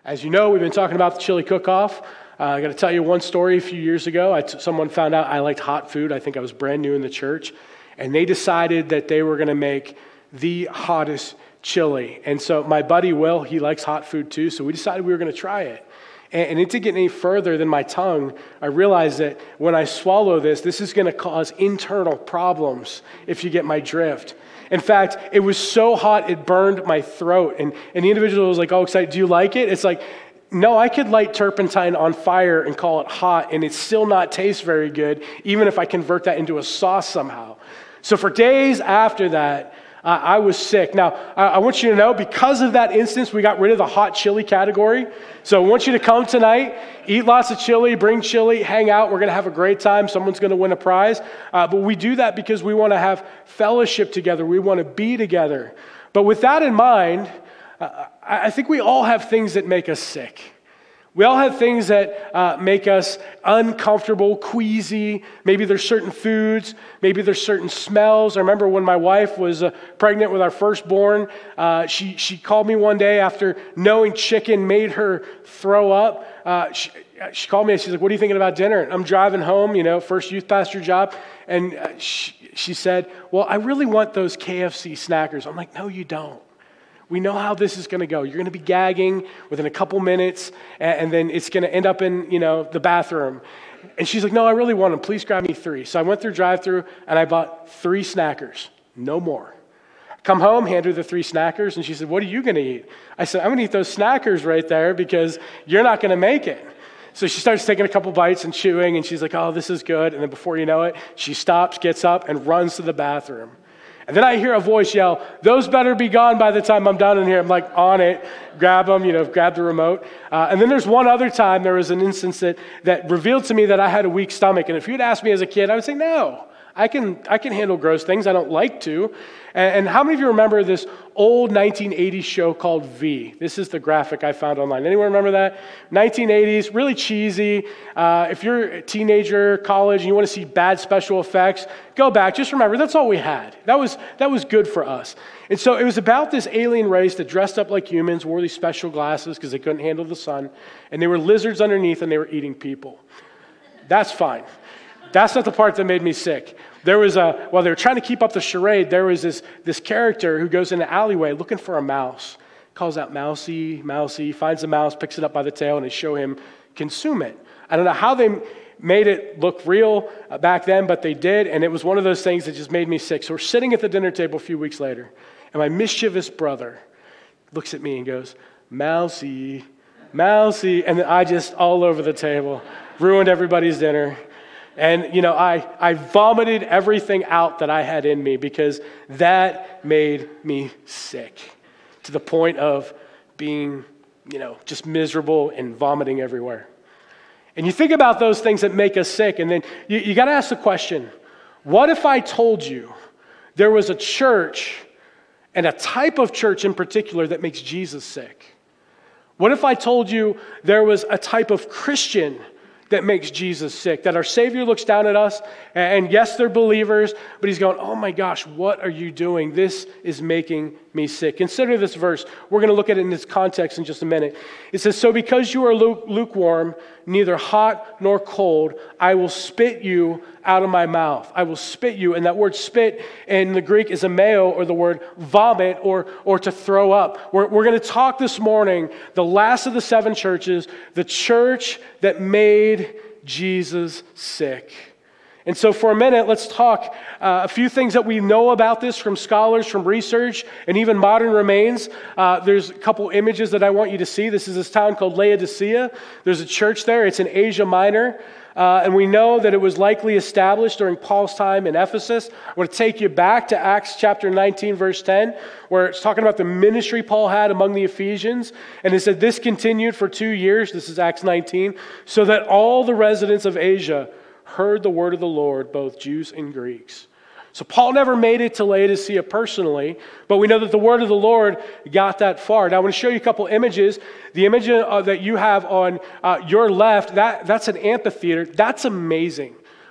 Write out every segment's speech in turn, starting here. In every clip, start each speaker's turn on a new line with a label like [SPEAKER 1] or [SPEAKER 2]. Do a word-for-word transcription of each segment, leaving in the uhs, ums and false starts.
[SPEAKER 1] As you know, we've been talking about the chili cook-off. Uh, I got to tell you one story. A few years ago, I t- someone found out I liked hot food. I think I was brand new in the church. And they decided that they were going to make the hottest chili. And so my buddy Will, he likes hot food too, so we decided we were going to try it. And, and it didn't get any further than my tongue. I realized that when I swallow this, this is going to cause internal problems, if you get my drift. In fact, it was so hot, it burned my throat. And, and the individual was like, oh, excited, do you like it? It's like, no, I could light turpentine on fire and call it hot, and it still not taste very good, even if I convert that into a sauce somehow. So for days after that, uh, I was sick. Now, I, I want you to know, because of that instance, we got rid of the hot chili category. So I want you to come tonight, eat lots of chili, bring chili, hang out. We're going to have a great time. Someone's going to win a prize. Uh, but we do that because we want to have fellowship together. We want to be together. But with that in mind, uh, I think we all have things that make us sick. We all have things that uh, make us uncomfortable, queasy. Maybe there's certain foods. Maybe there's certain smells. I remember when my wife was uh, pregnant with our firstborn, uh, she, she called me one day after knowing chicken made her throw up. Uh, she, she called me and she's like, what are you thinking about dinner? And I'm driving home, you know, first youth pastor job. And uh, she, she said, well, I really want those K F C snackers. I'm like, no, you don't. We know how this is going to go. You're going to be gagging within a couple minutes, and, and then it's going to end up in, you know, the bathroom. And she's like, no, I really want them. Please grab me three. So I went through drive-through, and I bought three snackers. No more. Come home, hand her the three snackers, and she said, what are you going to eat? I said, I'm going to eat those snackers right there because you're not going to make it. So she starts taking a couple bites and chewing, and she's like, oh, this is good. And then before you know it, she stops, gets up, and runs to the bathroom. And then I hear a voice yell, those better be gone by the time I'm done in here. I'm like, on it, grab them, you know, grab the remote. Uh, and then there's one other time, there was an instance that, that revealed to me that I had a weak stomach. And if you'd asked me as a kid, I would say, no, I can I can handle gross things. I don't like to. And, and how many of you remember this old nineteen eighties show called V? This is the graphic I found online. Anyone remember that? nineteen eighties, really cheesy. Uh, if you're a teenager, college, and you want to see bad special effects, go back. Just remember, that's all we had. That was that was good for us. And so it was about this alien race that dressed up like humans, wore these special glasses because they couldn't handle the sun, and they were lizards underneath, and they were eating people. That's fine. That's not the part that made me sick. There was a, while they were trying to keep up the charade, there was this, this character who goes in the alleyway looking for a mouse, calls out mousy, mousy, finds the mouse, picks it up by the tail, and they show him consume it. I don't know how they made it look real back then, but they did, and it was one of those things that just made me sick. So we're sitting at the dinner table a few weeks later, and my mischievous brother looks at me and goes, mousy, mousy, and I just all over the table, ruined everybody's dinner. And, you know, I, I vomited everything out that I had in me because that made me sick to the point of being, you know, just miserable and vomiting everywhere. And you think about those things that make us sick, and then you, you got to ask the question, what if I told you there was a church and a type of church in particular that makes Jesus sick? What if I told you there was a type of Christian that makes Jesus sick, that our Savior looks down at us, and yes, they're believers, but he's going, oh my gosh, what are you doing? This is making me sick. Consider this verse. We're going to look at it in this context in just a minute. It says, so because you are lukewarm, neither hot nor cold, I will spit you out of my mouth. I will spit you. And that word spit in the Greek is ameo, or the word vomit, or, or to throw up. We're, we're going to talk this morning, the last of the seven churches, the church that made Jesus sick. And so for a minute, let's talk uh, a few things that we know about this from scholars, from research, and even modern remains. Uh, there's a couple images that I want you to see. This is this town called Laodicea. There's a church there. It's in Asia Minor. Uh, and we know that it was likely established during Paul's time in Ephesus. I want to take you back to Acts chapter nineteen, verse ten, where it's talking about the ministry Paul had among the Ephesians. And it said this continued for two years. This is Acts nineteen. So that all the residents of Asia heard the word of the Lord, both Jews and Greeks. So Paul never made it to Laodicea personally, but we know that the word of the Lord got that far. Now I want to show you a couple images. The image uh, that you have on uh, your left, that, that's an amphitheater. That's amazing.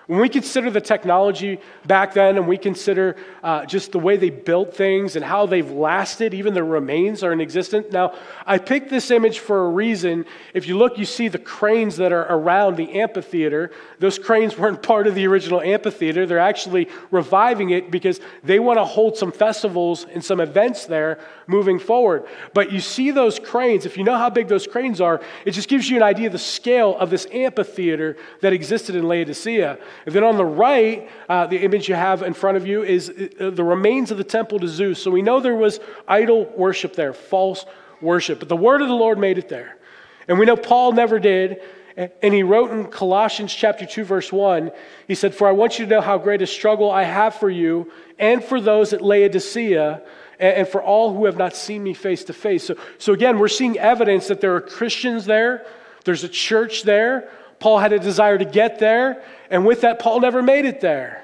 [SPEAKER 1] When we consider the technology back then and we consider uh, just the way they built things and how they've lasted, even the remains are in existence. Now, I picked this image for a reason. If you look, you see the cranes that are around the amphitheater. Those cranes weren't part of the original amphitheater. They're actually reviving it because they want to hold some festivals and some events there moving forward. But you see those cranes. If you know how big those cranes are, it just gives you an idea of the scale of this amphitheater that existed in Laodicea. And then on the right, uh, the image you have in front of you is uh, the remains of the temple to Zeus. So we know there was idol worship there, false worship. But the word of the Lord made it there. And we know Paul never did. And he wrote in Colossians chapter two, verse one, he said, "For I want you to know how great a struggle I have for you and for those at Laodicea and for all who have not seen me face to face." So, so again, we're seeing evidence that there are Christians there. There's a church there. Paul had a desire to get there, and with that, Paul never made it there.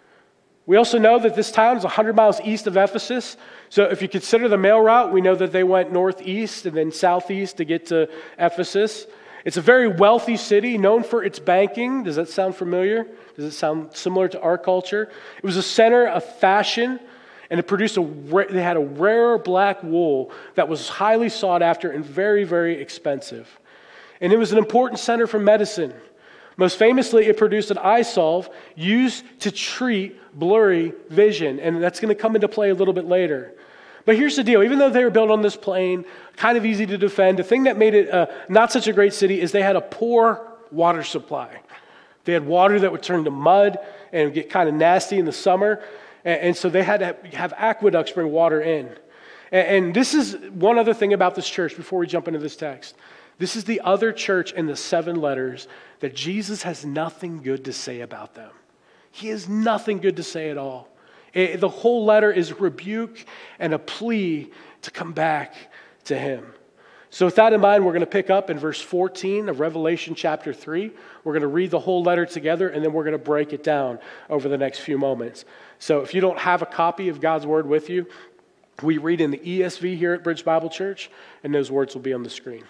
[SPEAKER 1] We also know that this town is one hundred miles east of Ephesus. So if you consider the mail route, we know that they went northeast and then southeast to get to Ephesus. It's a very wealthy city, known for its banking. Does that sound familiar? Does it sound similar to our culture? It was a center of fashion, and it produced a, they had a rare black wool that was highly sought after and very, very expensive. And it was an important center for medicine. Most famously, it produced an eye salve used to treat blurry vision. And that's going to come into play a little bit later. But here's the deal. Even though they were built on this plain, kind of easy to defend, the thing that made it uh, not such a great city is they had a poor water supply. They had water that would turn to mud and get kind of nasty in the summer. And, and so they had to have aqueducts bring water in. And, and this is one other thing about this church before we jump into this text. This is the other church in the seven letters that Jesus has nothing good to say about them. He has nothing good to say at all. It, the whole letter is a rebuke and a plea to come back to him. So with that in mind, we're going to pick up in verse fourteen of Revelation chapter three. We're going to read the whole letter together, and then we're going to break it down over the next few moments. So if you don't have a copy of God's Word with you, we read in the E S V here at Bridge Bible Church, and those words will be on the screen.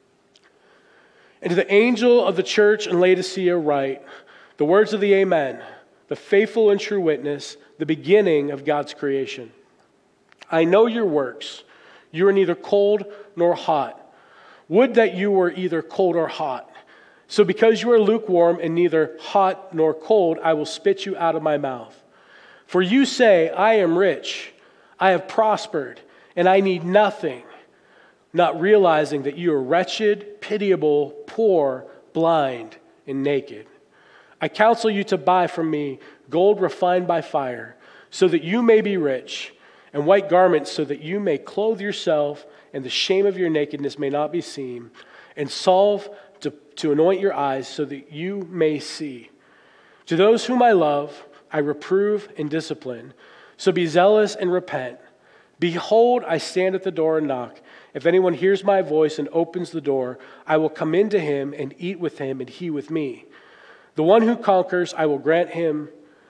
[SPEAKER 1] "And to the angel of the church in Laodicea write, the words of the Amen, the faithful and true witness, the beginning of God's creation. I know your works. You are neither cold nor hot. Would that you were either cold or hot. So because you are lukewarm and neither hot nor cold, I will spit you out of my mouth. For you say, I am rich, I have prospered, and I need nothing, not realizing that you are wretched, pitiable, poor, blind, and naked. I counsel you to buy from me gold refined by fire, so that you may be rich, and white garments so that you may clothe yourself, and the shame of your nakedness may not be seen, and salve to, to anoint your eyes so that you may see. To those whom I love, I reprove and discipline. So be zealous and repent. Behold, I stand at the door and knock. If anyone hears my voice and opens the door, I will come into him and eat with him and he with me. The one who conquers, I will grant him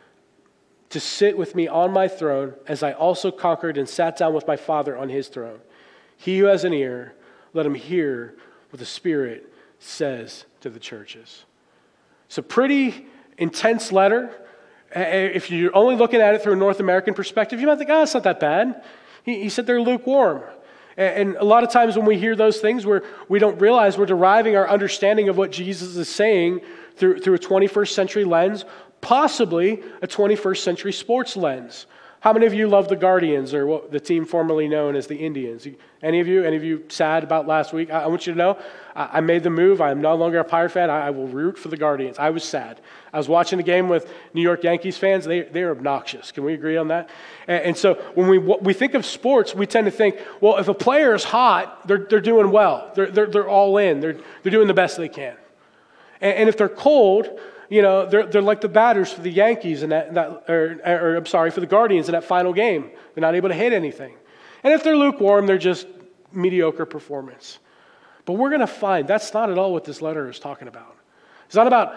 [SPEAKER 1] to sit with me on my throne, as I also conquered and sat down with my Father on his throne. He who has an ear, let him hear what the Spirit says to the churches." It's a pretty intense letter. If you're only looking at it through a North American perspective, you might think, oh, it's not that bad. He, he said they're lukewarm. And a lot of times when we hear those things, we're, we don't realize we're deriving our understanding of what Jesus is saying through, through a twenty-first century lens, possibly a twenty-first century sports lens. How many of you love the Guardians, or what the team formerly known as the Indians? Any of you? Any of you sad about last week? I, I want you to know, I, I made the move. I'm no longer a Pirate fan. I, I will root for the Guardians. I was sad. I was watching a game with New York Yankees fans. They, they're obnoxious. Can we agree on that? And, and so when we we think of sports, we tend to think, well, if a player is hot, they're they're doing well. They're they're, they're all in. They're they're doing the best they can. And, and if they're cold, you know, they're they're like the batters for the Yankees and that, that or, or I'm sorry, for the Guardians in that final game. They're not able to hit anything. And if they're lukewarm, they're just mediocre performance. But we're going to find that's not at all what this letter is talking about. It's not about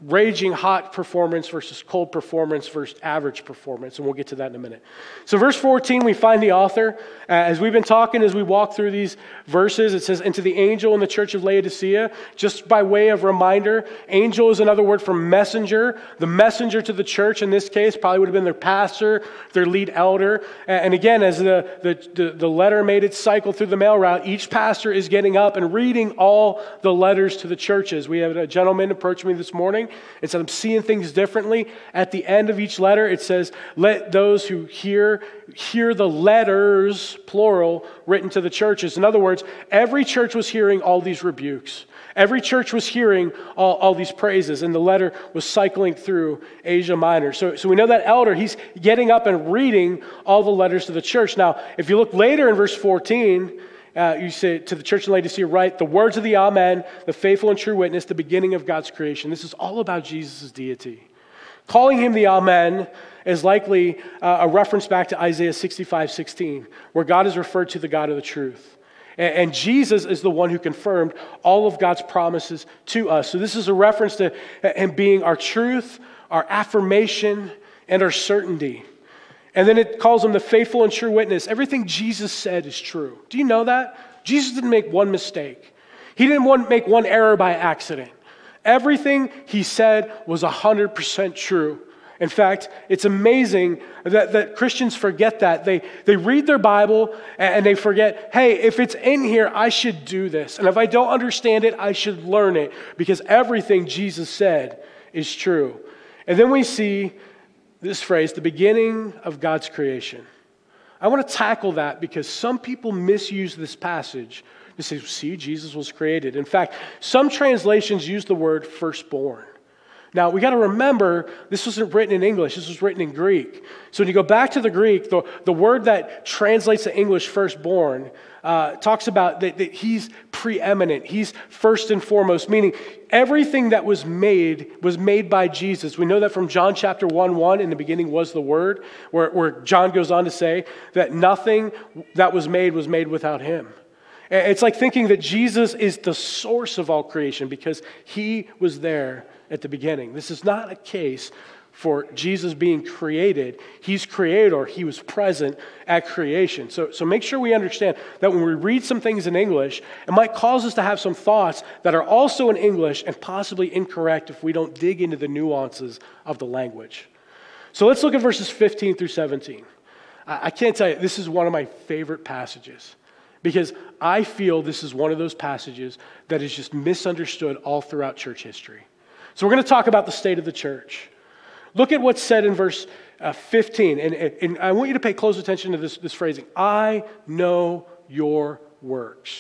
[SPEAKER 1] raging hot performance versus cold performance versus average performance, and we'll get to that in a minute. So verse fourteen, we find the author. Uh, as we've been talking, as we walk through these verses, it says, "And to the angel in the church of Laodicea," just by way of reminder, angel is another word for messenger. The messenger to the church in this case probably would have been their pastor, their lead elder. And again, as the, the, the, the letter made its cycle through the mail route, each pastor is getting up and reading all the letters to the churches. We had a gentleman approach me this morning and said, "I'm seeing things differently." At the end of each letter, it says, "Let those who hear, hear the letters," plural, "written to the churches." In other words, every church was hearing all these rebukes. Every church was hearing all, all these praises, and the letter was cycling through Asia Minor. So, so we know that elder, he's getting up and reading all the letters to the church. Now, if you look later in verse fourteen, Uh, you say, "To the church in Laodicea, write the words of the Amen, the faithful and true witness, the beginning of God's creation." This is all about Jesus' deity. Calling him the Amen is likely uh, a reference back to Isaiah sixty-five sixteen, where God is referred to the God of the truth. And, and Jesus is the one who confirmed all of God's promises to us. So this is a reference to him being our truth, our affirmation, and our certainty. And then it calls him the faithful and true witness. Everything Jesus said is true. Do you know that? Jesus didn't make one mistake. He didn't want make one error by accident. Everything he said was one hundred percent true. In fact, it's amazing that, that Christians forget that. They, they read their Bible and they forget, hey, if it's in here, I should do this. And if I don't understand it, I should learn it, because everything Jesus said is true. And then we see this phrase, the beginning of God's creation. I want to tackle that because some people misuse this passage to say, see, Jesus was created. In fact, some translations use the word firstborn. Now, we got to remember, this wasn't written in English. This was written in Greek. So when you go back to the Greek, the, the word that translates to English firstborn uh, talks about that, that he's preeminent. He's first and foremost, meaning everything that was made was made by Jesus. We know that from John chapter one, one, in the beginning was the Word, where, where John goes on to say that nothing that was made was made without him. It's like thinking that Jesus is the source of all creation because he was there at the beginning. This is not a case for Jesus being created. He's creator. He was present at creation. So, so make sure we understand that when we read some things in English, it might cause us to have some thoughts that are also in English and possibly incorrect if we don't dig into the nuances of the language. So let's look at verses fifteen through seventeen. I, I can't tell you, this is one of my favorite passages, because I feel this is one of those passages that is just misunderstood all throughout church history. So we're going to talk about the state of the church. Look at what's said in verse uh, fifteen, and, and I want you to pay close attention to this, this phrasing. I know your works.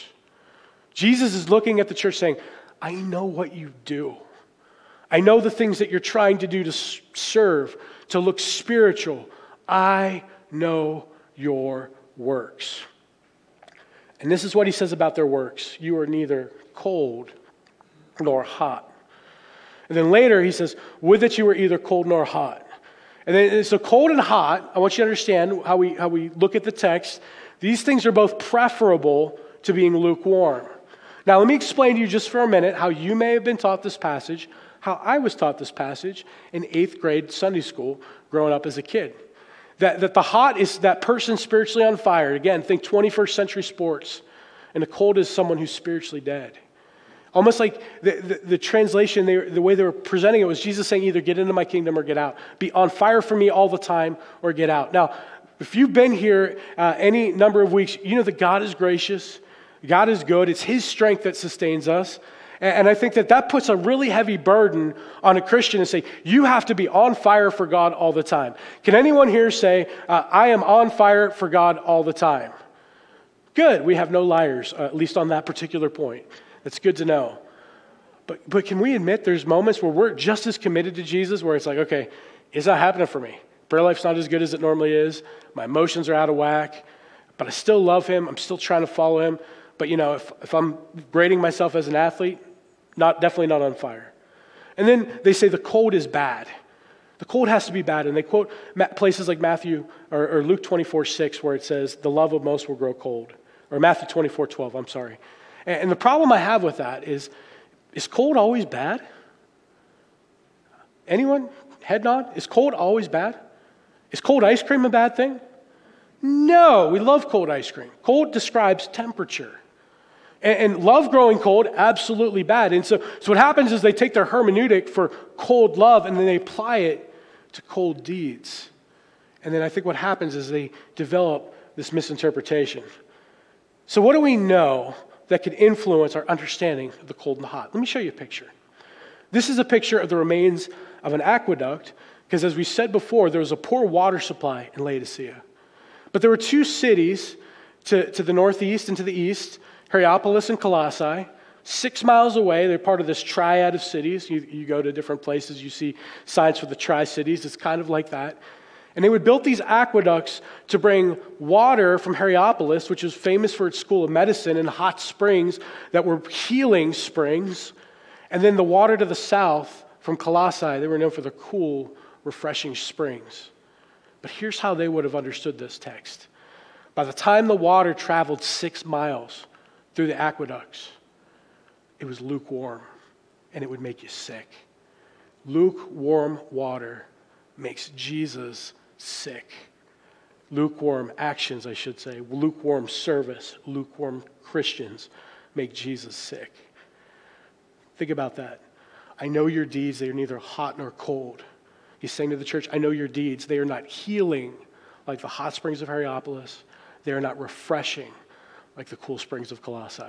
[SPEAKER 1] Jesus is looking at the church saying, I know what you do. I know the things that you're trying to do to serve, to look spiritual. I know your works. And this is what he says about their works. You are neither cold nor hot. And then later he says, would that you were either cold nor hot. And then so cold and hot, I want you to understand how we how we look at the text. These things are both preferable to being lukewarm. Now let me explain to you just for a minute how you may have been taught this passage, how I was taught this passage in eighth grade Sunday school growing up as a kid. That, that the hot is that person spiritually on fire. Again, think twenty-first century sports. And the cold is someone who's spiritually dead. Almost like the, the, the translation, they, the way they were presenting it was Jesus saying either get into my kingdom or get out. Be on fire for me all the time or get out. Now, if you've been here uh, any number of weeks, you know that God is gracious. God is good. It's his strength that sustains us. And, and I think that that puts a really heavy burden on a Christian and say, you have to be on fire for God all the time. Can anyone here say, uh, I am on fire for God all the time? Good. We have no liars, uh, at least on that particular point. That's good to know. But but can we admit there's moments where we're just as committed to Jesus where it's like, okay, is that happening for me? Prayer life's not as good as it normally is. My emotions are out of whack, but I still love him. I'm still trying to follow him. But you know, if, if I'm grading myself as an athlete, not definitely not on fire. And then they say the cold is bad. The cold has to be bad. And they quote places like Matthew or, or Luke twenty-four six where it says, the love of most will grow cold. Or Matthew twenty-four twelve, I'm sorry. And the problem I have with that is, is cold always bad? Anyone? Head nod? Is cold always bad? Is cold ice cream a bad thing? No, we love cold ice cream. Cold describes temperature. And, and love growing cold, absolutely bad. And so, so what happens is they take their hermeneutic for cold love and then they apply it to cold deeds. And then I think what happens is they develop this misinterpretation. So what do we know that could influence our understanding of the cold and the hot? Let me show you a picture. This is a picture of the remains of an aqueduct, because as we said before, there was a poor water supply in Laodicea. But there were two cities to, to the northeast and to the east, Hierapolis and Colossae, six miles away. They're part of this triad of cities. You, you go to different places, you see signs for the tri-cities. It's kind of like that. And they would build these aqueducts to bring water from Hierapolis, which was famous for its school of medicine, and hot springs that were healing springs. And then the water to the south from Colossae, they were known for their cool, refreshing springs. But here's how they would have understood this text. By the time the water traveled six miles through the aqueducts, it was lukewarm, and it would make you sick. Lukewarm water makes Jesus sick. Lukewarm actions, I should say, lukewarm service, lukewarm Christians make Jesus sick. Think about that. I know your deeds, they are neither hot nor cold. He's saying to the church, I know your deeds. They are not healing like the hot springs of Hierapolis. They are not refreshing like the cool springs of Colossae.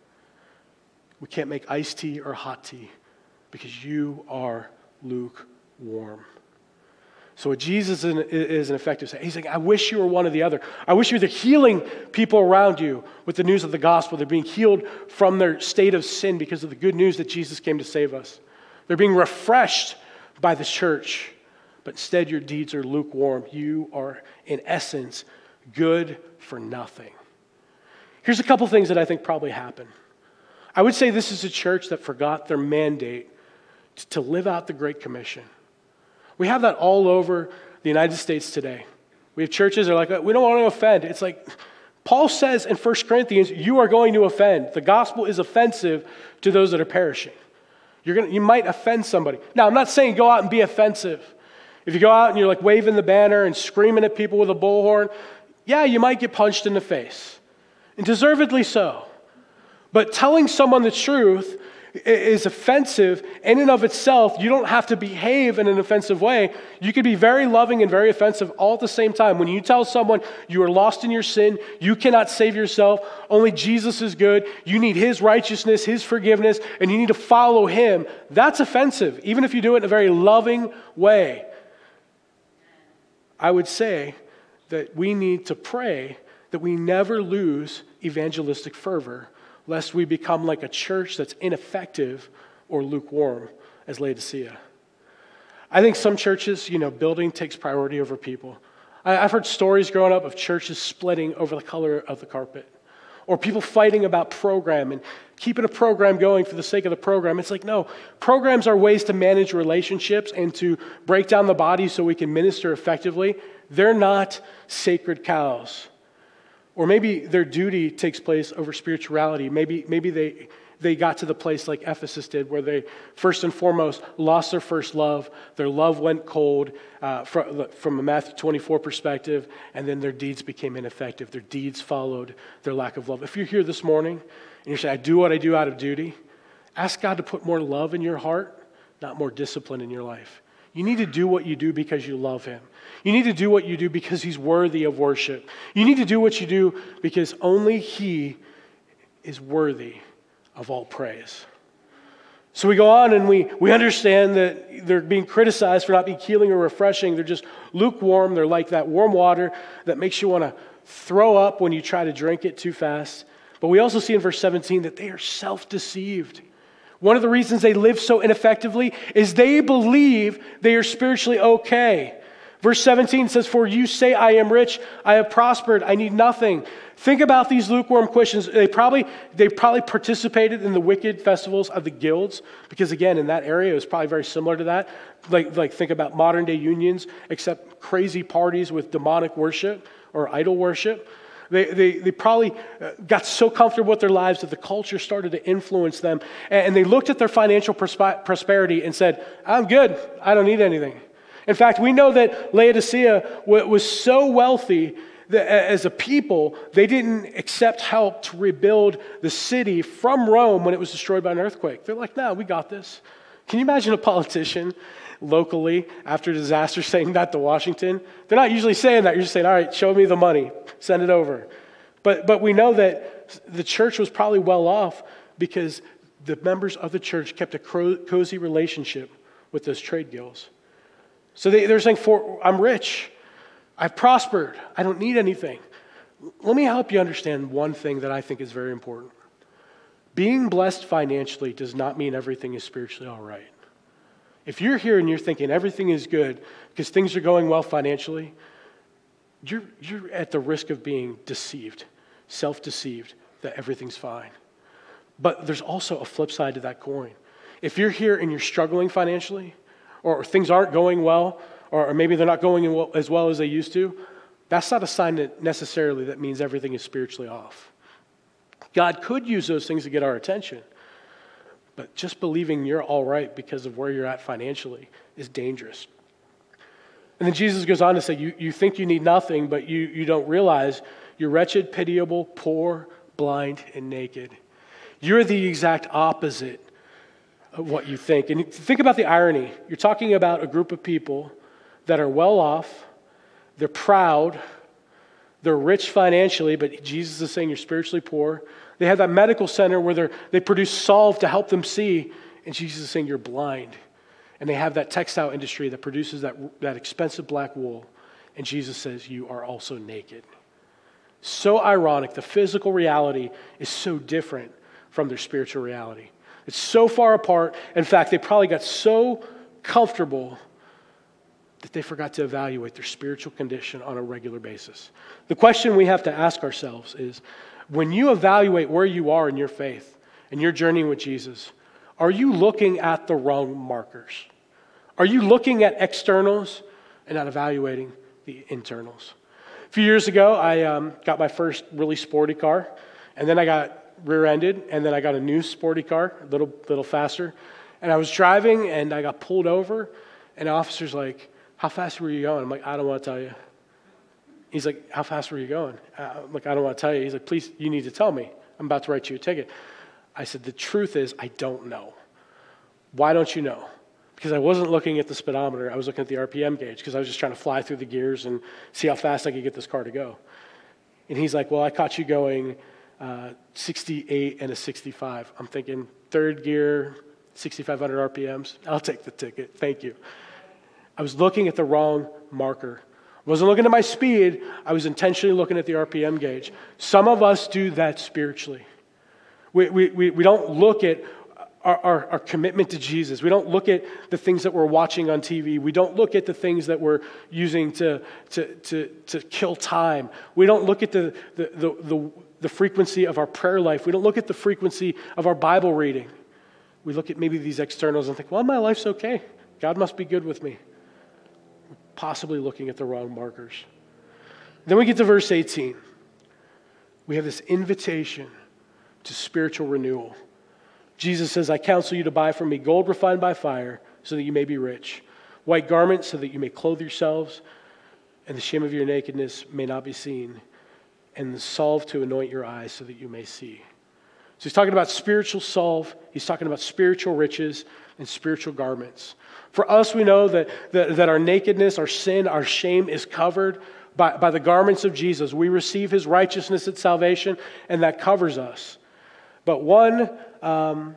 [SPEAKER 1] We can't make iced tea or hot tea because you are lukewarm. So what Jesus is in effect is saying, he's saying, I wish you were one or the other. I wish you were healing people around you with the news of the gospel. They're being healed from their state of sin because of the good news that Jesus came to save us. They're being refreshed by the church. But instead your deeds are lukewarm. You are, in essence, good for nothing. Here's a couple things that I think probably happened. I would say this is a church that forgot their mandate to live out the Great Commission. We have that all over the United States today. We have churches that are like, we don't want to offend. It's like, Paul says in First Corinthians, you are going to offend. The gospel is offensive to those that are perishing. You're gonna, you might offend somebody. Now, I'm not saying go out and be offensive. If you go out and you're like waving the banner and screaming at people with a bullhorn, yeah, you might get punched in the face. And deservedly so. But telling someone the truth is offensive in and of itself. You don't have to behave in an offensive way. You can be very loving and very offensive all at the same time. When you tell someone you are lost in your sin, you cannot save yourself, only Jesus is good, you need His righteousness, His forgiveness, and you need to follow Him, that's offensive, even if you do it in a very loving way. I would say that we need to pray that we never lose evangelistic fervor, lest we become like a church that's ineffective or lukewarm as Laodicea. I think some churches, you know, building takes priority over people. I, I've heard stories growing up of churches splitting over the color of the carpet, or people fighting about program and keeping a program going for the sake of the program. It's like, no, programs are ways to manage relationships and to break down the body so we can minister effectively. They're not sacred cows. Or maybe their duty takes place over spirituality. Maybe, maybe they, they got to the place like Ephesus did, where they first and foremost lost their first love. Their love went cold uh, from, from a Matthew twenty-four perspective, and then their deeds became ineffective. Their deeds followed their lack of love. If you're here this morning and you're saying, I do what I do out of duty, ask God to put more love in your heart, not more discipline in your life. You need to do what you do because you love Him. You need to do what you do because He's worthy of worship. You need to do what you do because only He is worthy of all praise. So we go on and we, we understand that they're being criticized for not being healing or refreshing. They're just lukewarm. They're like that warm water that makes you want to throw up when you try to drink it too fast. But we also see in verse seventeen that they are self-deceived. One of the reasons they live so ineffectively is they believe they are spiritually okay. Verse seventeen says, for you say, I am rich, I have prospered, I need nothing. Think about these lukewarm Christians. They probably, they probably participated in the wicked festivals of the guilds, because again, in that area, it was probably very similar to that. Like, like think about modern day unions, except crazy parties with demonic worship or idol worship. They, they, they probably got so comfortable with their lives that the culture started to influence them. And they looked at their financial prosper- prosperity and said, I'm good. I don't need anything. In fact, we know that Laodicea was so wealthy that as a people, they didn't accept help to rebuild the city from Rome when it was destroyed by an earthquake. They're like, no, we got this. Can you imagine a politician locally after a disaster saying that to Washington? They're not usually saying that. You're just saying, all right, show me the money. Send it over. But but we know that the church was probably well off because the members of the church kept a cozy relationship with those trade guilds. So they, they're saying, For, I'm rich. I've prospered. I don't need anything. Let me help you understand one thing that I think is very important. Being blessed financially does not mean everything is spiritually all right. If you're here and you're thinking everything is good because things are going well financially, you're, you're at the risk of being deceived, self-deceived, that everything's fine. But there's also a flip side to that coin. If you're here and you're struggling financially, or things aren't going well, or maybe they're not going as well as they used to, that's not a sign that necessarily that means everything is spiritually off. God could use those things to get our attention, but just believing you're all right because of where you're at financially is dangerous. And then Jesus goes on to say, you, you think you need nothing, but you, you don't realize you're wretched, pitiable, poor, blind, and naked. You're the exact opposite of what you think. And think about the irony. You're talking about a group of people that are well off, they're proud, they're rich financially, but Jesus is saying you're spiritually poor. They have that medical center where they they produce salve to help them see, and Jesus is saying you're blind. And they have that textile industry that produces that, that expensive black wool, and Jesus says you are also naked. So ironic. The physical reality is so different from their spiritual reality. It's so far apart. In fact, they probably got so comfortable that they forgot to evaluate their spiritual condition on a regular basis. The question we have to ask ourselves is, when you evaluate where you are in your faith and your journey with Jesus, are you looking at the wrong markers? Are you looking at externals and not evaluating the internals? A few years ago, I um, got my first really sporty car, and then I got rear-ended, and then I got a new sporty car, a little, little faster, and I was driving, and I got pulled over, and the officer's like, how fast were you going? I'm like, I don't want to tell you. He's like, how fast were you going? Uh, I'm like, I don't want to tell you. He's like, please, you need to tell me. I'm about to write you a ticket. I said, the truth is, I don't know. Why don't you know? Because I wasn't looking at the speedometer. I was looking at the R P M gauge because I was just trying to fly through the gears and see how fast I could get this car to go. And he's like, well, I caught you going uh, sixty-eight and a sixty-five. I'm thinking third gear, sixty-five hundred R P Ms. I'll take the ticket. Thank you. I was looking at the wrong marker. I wasn't looking at my speed. I was intentionally looking at the R P M gauge. Some of us do that spiritually. We, we, we, we don't look at our, our, our commitment to Jesus. We don't look at the things that we're watching on T V. We don't look at the things that we're using to, to, to, to kill time. We don't look at the, the, the, the, the frequency of our prayer life. We don't look at the frequency of our Bible reading. We look at maybe these externals and think, well, my life's okay. God must be good with me. Possibly looking at the wrong markers. Then we get to verse eighteen. We have this invitation to spiritual renewal. Jesus says, I counsel you to buy from me gold refined by fire so that you may be rich, white garments so that you may clothe yourselves, and the shame of your nakedness may not be seen, and the salve to anoint your eyes so that you may see. So he's talking about spiritual salve, he's talking about spiritual riches and spiritual garments. For us, we know that, that, that our nakedness, our sin, our shame is covered by, by the garments of Jesus. We receive his righteousness at salvation, and that covers us. But one um,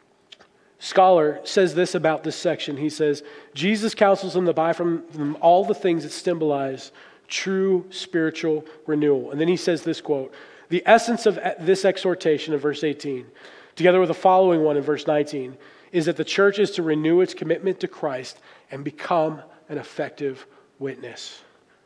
[SPEAKER 1] scholar says this about this section. He says, Jesus counsels them to buy from them all the things that symbolize true spiritual renewal. And then he says this quote, the essence of this exhortation in verse eighteen, together with the following one in verse nineteen, is that the church is to renew its commitment to Christ and become an effective witness.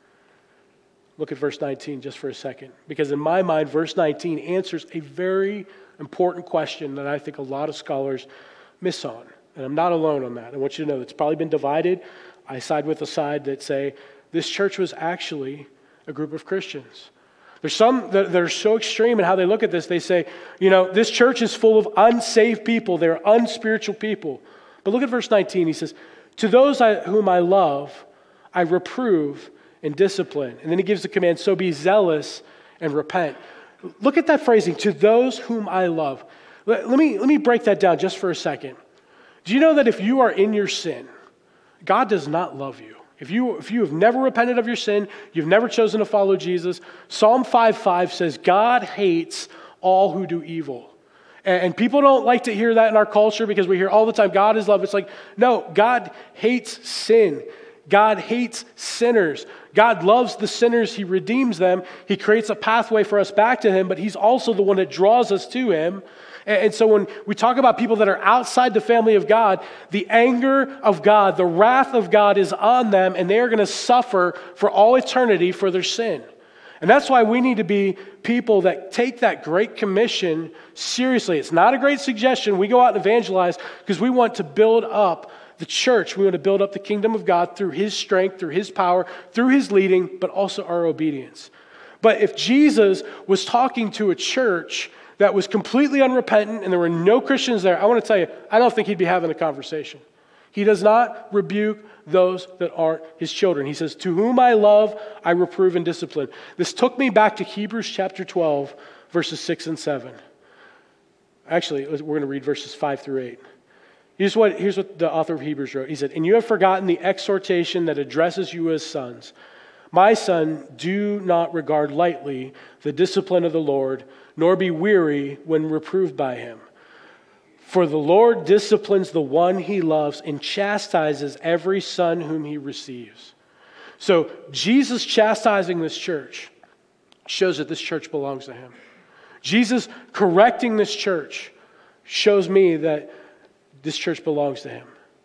[SPEAKER 1] Look at verse nineteen just for a second, because in my mind, verse nineteen answers a very important question that I think a lot of scholars miss on. And I'm not alone on that. I want you to know it's probably been divided. I side with the side that say this church was actually a group of Christians. There's some that, that are so extreme in how they look at this. They say, you know, this church is full of unsaved people. They're unspiritual people. But look at verse nineteen. He says, to those I, whom I love, I reprove and discipline. And then he gives the command, so be zealous and repent. Look at that phrasing, to those whom I love. Let, let me, let me break that down just for a second. Do you know that if you are in your sin, God does not love you? If you, if you have never repented of your sin, you've never chosen to follow Jesus, Psalm five five says, God hates all who do evil. And, and people don't like to hear that in our culture because we hear all the time, God is love. It's like, no, God hates sin. God hates sinners. God loves the sinners. He redeems them. He creates a pathway for us back to him, but he's also the one that draws us to him. And so when we talk about people that are outside the family of God, the anger of God, the wrath of God is on them, and they are going to suffer for all eternity for their sin. And that's why we need to be people that take that great commission seriously. It's not a great suggestion. We go out and evangelize because we want to build up the church. We want to build up the kingdom of God through his strength, through his power, through his leading, but also our obedience. But if Jesus was talking to a church that was completely unrepentant and there were no Christians there, I want to tell you, I don't think he'd be having a conversation. He does not rebuke those that aren't his children. He says, to whom I love, I reprove and discipline. This took me back to Hebrews chapter twelve, verses six and seven. Actually, we're going to read verses five through eight. Here's what, here's what the author of Hebrews wrote. He said, and you have forgotten the exhortation that addresses you as sons. My son, do not regard lightly the discipline of the Lord, nor be weary when reproved by him. For the Lord disciplines the one he loves and chastises every son whom he receives. So Jesus chastising this church shows that this church belongs to him. Jesus correcting this church shows me that this church belongs to him.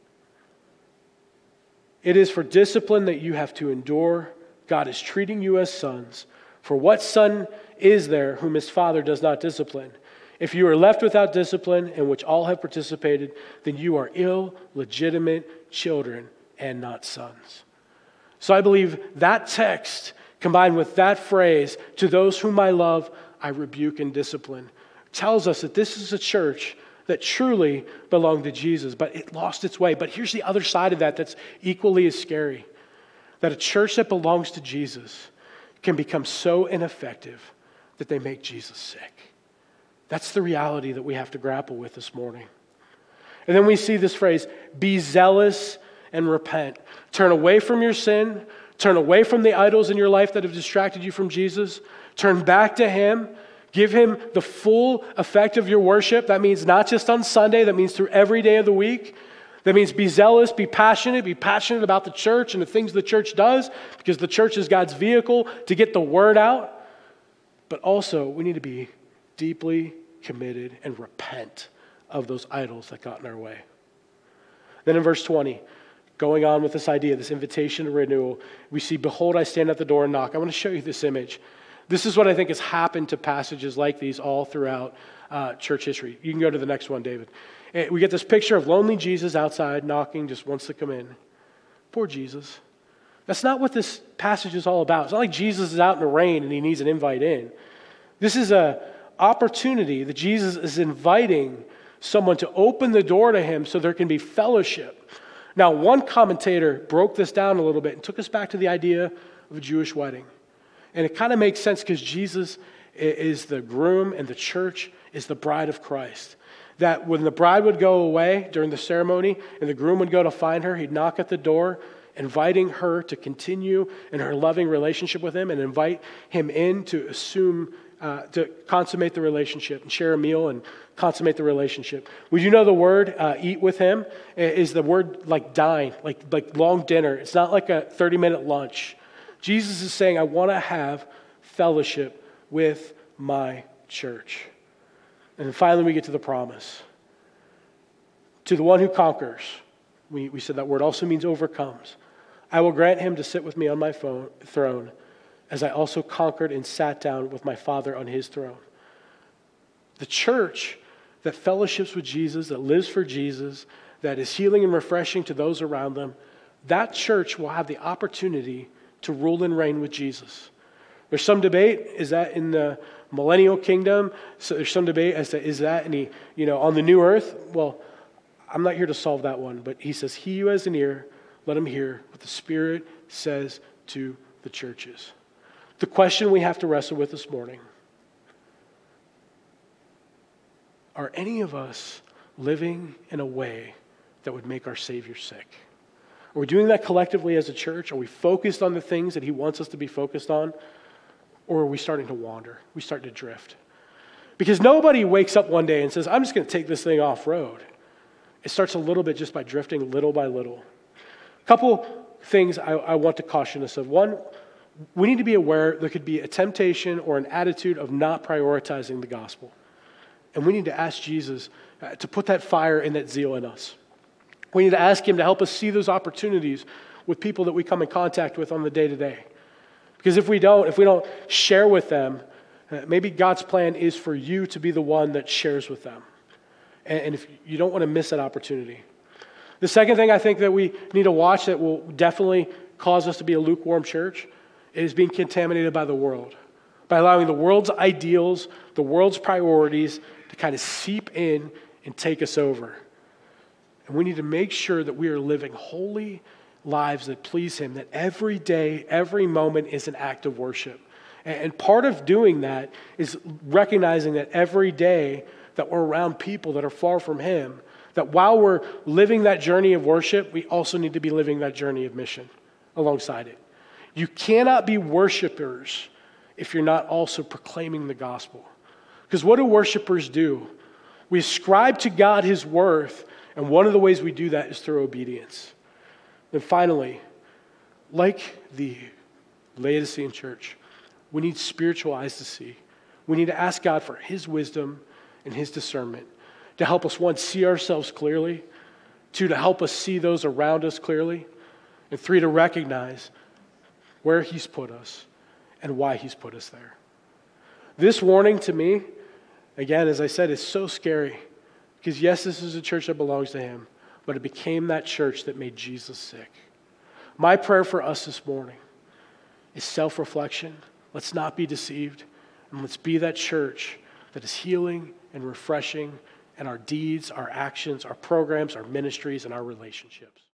[SPEAKER 1] It is for discipline that you have to endure. God is treating you as sons. For what son is there whom his father does not discipline? If you are left without discipline, in which all have participated, then you are illegitimate children and not sons. So I believe that text, combined with that phrase, to those whom I love, I rebuke and discipline, tells us that this is a church that truly belonged to Jesus, but it lost its way. But here's the other side of that that's equally as scary. That a church that belongs to Jesus can become so ineffective that they make Jesus sick. That's the reality that we have to grapple with this morning. And then we see this phrase, be zealous and repent. Turn away from your sin. Turn away from the idols in your life that have distracted you from Jesus. Turn back to him. Give him the full effect of your worship. That means not just on Sunday. That means through every day of the week. That means be zealous, be passionate, be passionate about the church and the things the church does, because the church is God's vehicle to get the word out. But also, we need to be deeply committed and repent of those idols that got in our way. Then in verse twenty, going on with this idea, this invitation to renewal, we see, behold, I stand at the door and knock. I want to show you this image. This is what I think has happened to passages like these all throughout uh, church history. You can go to the next one, David. We get this picture of lonely Jesus outside knocking, just wants to come in. Poor Jesus. That's not what this passage is all about. It's not like Jesus is out in the rain and he needs an invite in. This is an opportunity that Jesus is inviting someone to open the door to him so there can be fellowship. Now, one commentator broke this down a little bit and took us back to the idea of a Jewish wedding. And it kind of makes sense because Jesus is the groom and the church is the bride of Christ. That when the bride would go away during the ceremony and the groom would go to find her, he'd knock at the door, inviting her to continue in her loving relationship with him and invite him in to assume, uh, to consummate the relationship and share a meal and consummate the relationship. Would you know the word uh, eat with him is the word like dine, like, like long dinner. It's not like a thirty-minute lunch. Jesus is saying, I want to have fellowship with my church. And then finally we get to the promise. To the one who conquers, we, we said that word also means overcomes. I will grant him to sit with me on my phone, throne, as I also conquered and sat down with my Father on his throne. The church that fellowships with Jesus, that lives for Jesus, that is healing and refreshing to those around them, that church will have the opportunity to rule and reign with Jesus. There's some debate, is that in the millennial kingdom? So there's some debate as to, is that any, you know, on the new earth? Well, I'm not here to solve that one, but he says, he who has an ear, let him hear what the Spirit says to the churches. The question we have to wrestle with this morning, are any of us living in a way that would make our Savior sick? Are we doing that collectively as a church? Are we focused on the things that he wants us to be focused on? Or are we starting to wander? We start to drift. Because nobody wakes up one day and says, I'm just going to take this thing off road. It starts a little bit just by drifting little by little. A couple things I, I want to caution us of. One, we need to be aware there could be a temptation or an attitude of not prioritizing the gospel. And we need to ask Jesus uh, to put that fire and that zeal in us. We need to ask him to help us see those opportunities with people that we come in contact with on the day-to-day. Because if we don't, if we don't share with them, uh, maybe God's plan is for you to be the one that shares with them. And, and if you don't want to miss that opportunity. The second thing I think that we need to watch that will definitely cause us to be a lukewarm church is being contaminated by the world. By allowing the world's ideals, the world's priorities to kind of seep in and take us over. And we need to make sure that we are living holy lives that please him, that every day, every moment is an act of worship. And part of doing that is recognizing that every day that we're around people that are far from him, that while we're living that journey of worship, we also need to be living that journey of mission alongside it. You cannot be worshipers if you're not also proclaiming the gospel. Because what do worshipers do? We ascribe to God his worth, and one of the ways we do that is through obedience. And finally, like the Laodicean church, we need spiritual eyes to see. We need to ask God for his wisdom and his discernment to help us, one, see ourselves clearly, two, to help us see those around us clearly, and three, to recognize where he's put us and why he's put us there. This warning to me, again, as I said, is so scary. Because yes, this is a church that belongs to him, but it became that church that made Jesus sick. My prayer for us this morning is self-reflection. Let's not be deceived, and let's be that church that is healing and refreshing in our deeds, our actions, our programs, our ministries, and our relationships.